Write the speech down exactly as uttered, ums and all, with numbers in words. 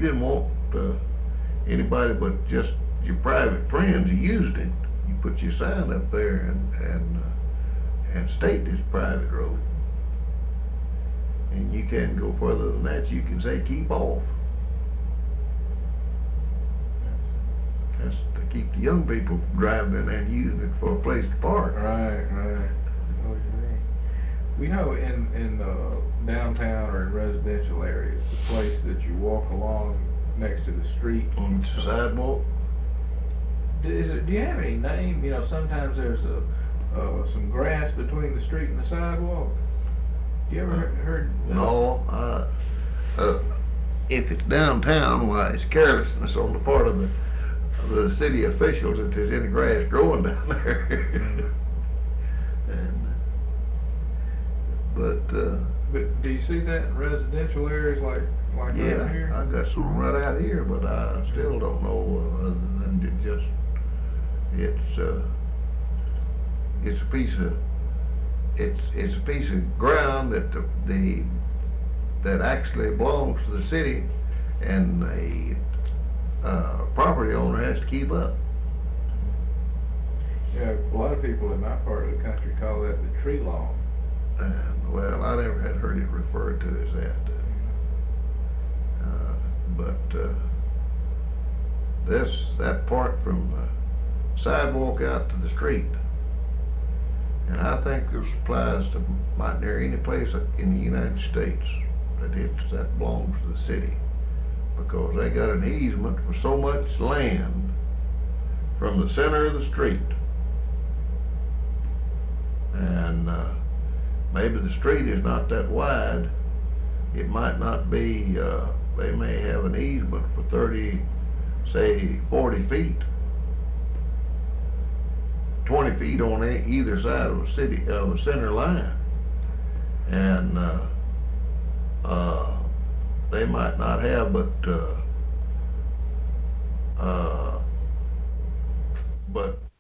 didn't want uh, anybody but just your private friends used it, you put your sign up there and and uh, and state it's private road. And you can't go further than that. You can say keep off. That's to keep the young people from driving in and using it for a place to park. Right, right. I know what you mean. We know in in uh, downtown or in residential areas, the place that you walk along next to the street. On the sidewalk. Is it? Do you have any name? You know, sometimes there's a uh, some grass between the street and the sidewalk. You ever heard? heard uh, No, uh, uh, if it's downtown, why it's carelessness on the part of the of the city officials that there's any grass growing down there. and, but uh, But do you see that in residential areas like like yeah, around here? I got some right out here, but I still don't know uh, other than it just it's uh, it's a piece of it's it's a piece of ground that the, the that actually belongs to the city, and the uh, property owner has to keep up. Yeah, a lot of people in my part of the country call that the tree lawn. And well, I never had heard it referred to as that. Uh, but uh, this that part from the sidewalk out to the street. And I think this applies to might near any place in the United States that it's that belongs to the city, because they got an easement for so much land from the center of the street. And uh, maybe the street is not that wide. It might not be, uh, they may have an easement for thirty, say forty feet. twenty feet on e- either side of the city, of the center line. And uh, uh, they might not have but, uh, uh, but